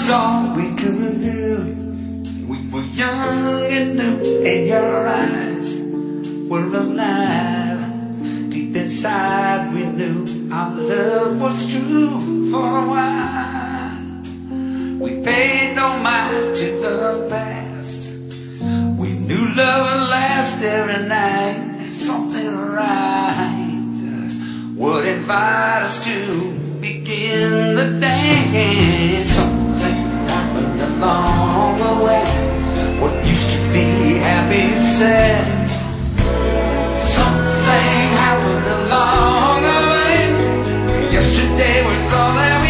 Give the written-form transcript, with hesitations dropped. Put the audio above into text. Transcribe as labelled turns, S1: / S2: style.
S1: was all we could do. We were young and new, and your eyes were alive. Deep inside we knew our love was true for a while. We paid no mind to the past. We knew love would last every night. Something right would invite us to begin the dance. Something happened along the way. What used to be happy and sad. Something happened along the way. Yesterday was all that